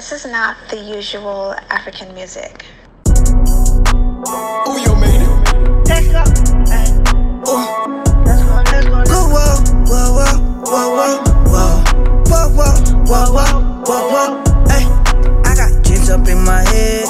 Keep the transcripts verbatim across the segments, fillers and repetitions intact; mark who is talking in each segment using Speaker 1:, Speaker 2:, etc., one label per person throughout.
Speaker 1: This is not the usual African music.
Speaker 2: Ooh, you made it.
Speaker 3: Let's go. Ooh. Let's go, let's go, let's go.
Speaker 4: Whoa, whoa, whoa, whoa, whoa, whoa, whoa, whoa, whoa, whoa, whoa. Hey, I got dreams up in my head,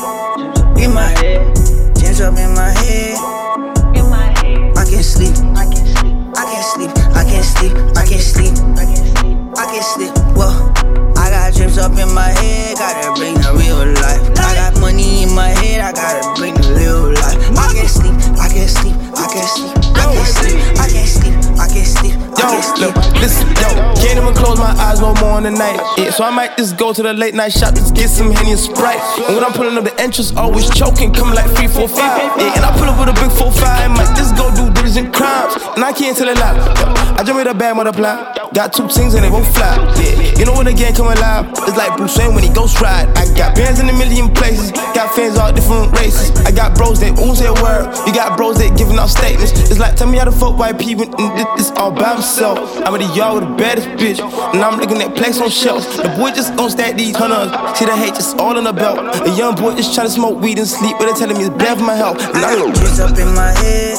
Speaker 4: in my head, dreams up in my head,
Speaker 3: In my head.
Speaker 4: I can't sleep,
Speaker 3: I can sleep.
Speaker 4: I can't sleep, I can't sleep, I can't sleep,
Speaker 3: I can sleep.
Speaker 4: I can't sleep. Whoa, I got dreams up in my head, gotta bring the real life. I got money in my head, I gotta bring the real life. I can't sleep, I can't sleep, I can't sleep, I can't sleep, I can't sleep, I can't sleep, I
Speaker 2: Yo,
Speaker 4: can't sleep.
Speaker 2: look, listen, yo, can't even close my eyes no more in the night. Yeah, so I might just go to the late night shop, just get some Henny and Sprite. And when I'm pulling up the entrance, always choking, coming like three, four, five. Yeah, and I pull up with a big four, five, might just go do diligent crimes. And I can't tell a lie. Yo, I jump in a bad multiply. Got two things and they both fly. Yeah, you know when the game come alive, it's like Bruce Wayne when he ghost ride. I got bands in a million places, got fans all different races. I got bros that won't say a word, you got bros that giving out statements. It's like, tell me how to fuck white people, and this all by myself. I'm in the yard with the baddest bitch, and I'm looking at plaques on shelves. The boy just gon' stack these hundreds, see the hate just all in the belt. A young boy just tryna smoke weed and sleep, but they telling me it's bad for my health. And
Speaker 4: I
Speaker 2: I
Speaker 4: got dreams up in my head,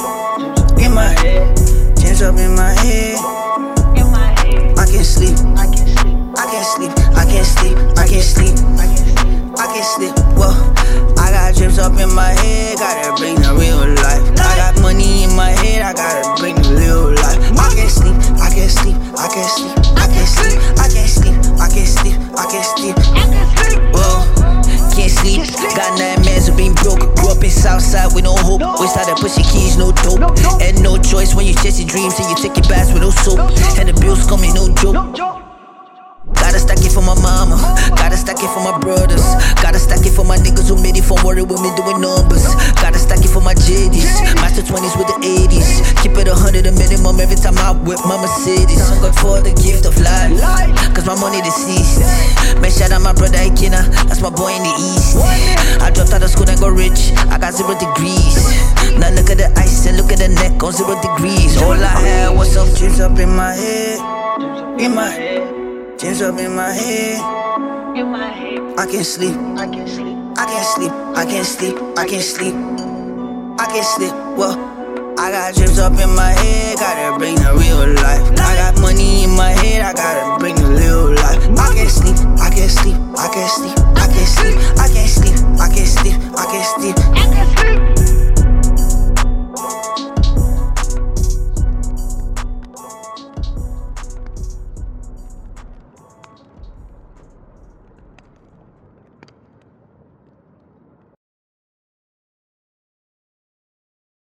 Speaker 4: in my head, dreams up in my head,
Speaker 3: In my head.
Speaker 4: I can't sleep,
Speaker 3: I can sleep.
Speaker 4: I can't sleep, I can't sleep, I can't sleep,
Speaker 3: I can sleep.
Speaker 4: I can't sleep. Whoa, I got dreams up in my head, gotta bring the real life. I got money in my head, I gotta bring the real life. I can't sleep, I can't sleep, I can't sleep, I can't sleep, I can't sleep, I can't sleep, I can't sleep.
Speaker 3: I can sleep.
Speaker 4: Whoa, can't sleep. Got nine mans of being broke. Grew up in Southside with no hope. We started pushing keys, no dope. And no choice when you chase your dreams and you take your baths with no soap. And the bills coming, no joke.
Speaker 3: No joke.
Speaker 4: Gotta stack it for my mama, gotta stack it for my brothers, gotta stack it for my niggas who made it from worry with me doing numbers. Gotta stack it for my J Ds, master twenties with the eighties. Keep it a hundred a minimum every time I whip my Mercedes. Thank God for the gift of life, cause my money deceased. Man, shout out my brother Ikena, that's my boy in the east. I dropped out of school and got rich, I got zero degrees. Now look at the ice and look at the neck on zero degrees. All I had was some dreams up in my head, in my head. Dreams up in my head,
Speaker 3: In my head.
Speaker 4: I can't sleep,
Speaker 3: I can sleep.
Speaker 4: I can't sleep, I can't sleep, I can't sleep, I can't sleep. Well, I got dreams up in my head, gotta bring the real life. I got money in my head, I gotta bring the real life. I can't sleep, I can't sleep, I can't sleep,